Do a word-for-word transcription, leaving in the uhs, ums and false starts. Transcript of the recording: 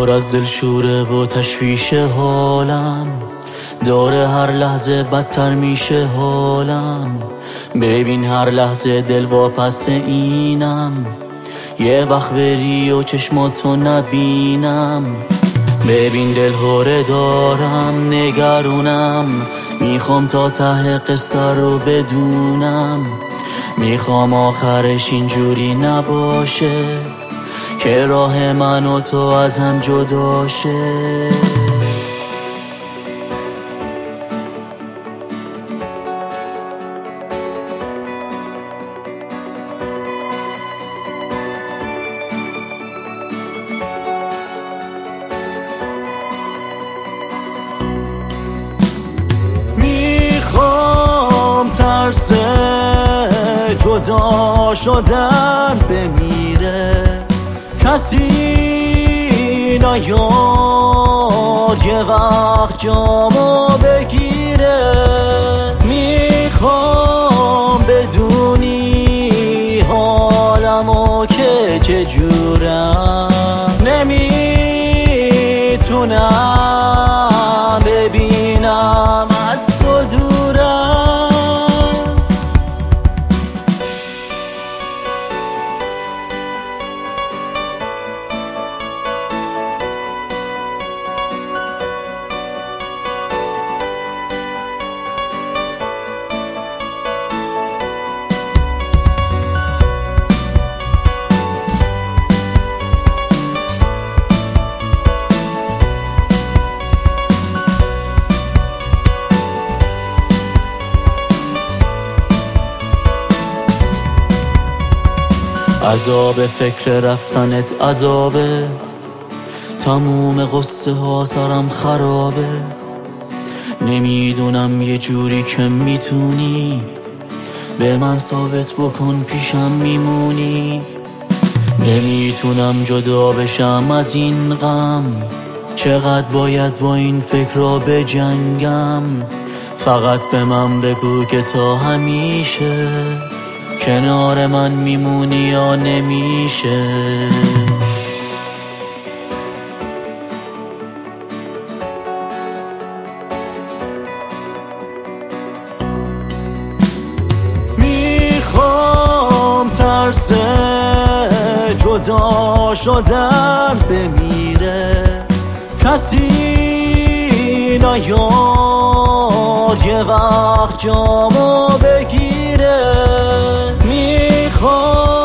پر از دلشوره و تشویش حالم، داره هر لحظه بدتر میشه حالم. ببین هر لحظه دل واپس اینم، یه وقت بری و چشماتو نبینم. ببین دل هوره دارم نگرونم، میخوام تا ته قصه رو بدونم. میخوام آخرش اینجوری نباشه که راه من و تو از هم جدا شه. میخوام ترس جدا شدن بمیره، کسی نیاد یه وقت جامو بگیره. میخوام بدونی حالمو که چجورم، نمیتونم ببینم از تو دورم. عذاب فکر رفتنت عذابه، تموم قصه ها سرم خرابه. نمیدونم یه جوری که میتونی به من ثابت بکن پیشم میمونی. نمیتونم جدا بشم از این غم، چقدر باید با این فکر را بجنگم. فقط به من بگو که تا همیشه کنار من میمونی یا نمیشه. میخوام ترس جدا شدن بمیره، کسی نیاد یه وقت جامو بگیره. میخوام